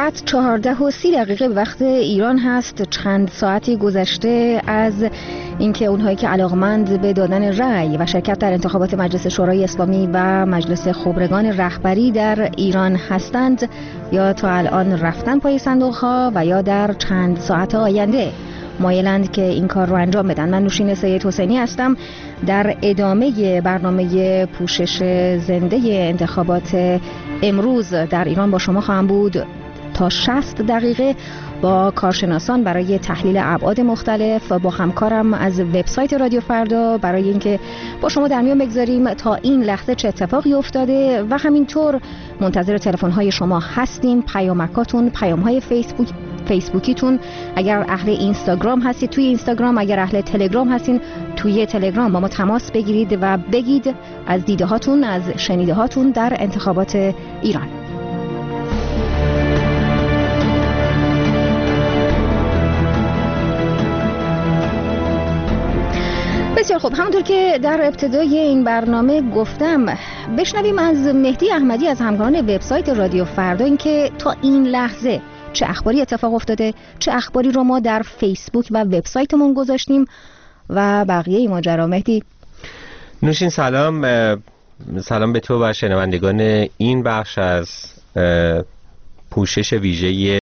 ساعت 14:30 به وقت ایران هست. چند ساعتی گذشته از اینکه اونهایی که علاقمند به دادن رأی و شرکت در انتخابات مجلس شورای اسلامی و مجلس خبرگان رهبری در ایران هستند یا تا الان رفتن پای صندوق‌ها و یا در چند ساعت آینده مایلند که این کار رو انجام بدن. من نوشین سید حسینی هستم. در ادامه برنامه پوشش زنده انتخابات امروز در ایران با شما خواهم بود تا 60 دقیقه با کارشناسان برای تحلیل ابعاد مختلف، با همکارم از وبسایت رادیو فردا برای اینکه با شما در میان بگذاریم تا این لحظه چه اتفاقی افتاده و همینطور منتظر تلفن‌های شما هستیم، پیامکاتون، پیام‌های فیسبوکیتون. اگر اهل اینستاگرام هستید توی اینستاگرام، اگر اهل تلگرام هستین توی تلگرام با ما تماس بگیرید و بگید از دیده هاتون، از شنیده هاتون در انتخابات ایران. بسیار خوب، همونطور که در ابتدای این برنامه گفتم بشنویم از مهدی احمدی از همکاران وبسایت رادیو فردا اینکه تا این لحظه چه اخباری اتفاق افتاده، چه اخباری رو ما در فیسبوک و وبسایتمون گذاشتیم و بقیه این ماجرا. مهدی. نوشین سلام به تو و شنوندگان این بخش از پوشش ویژه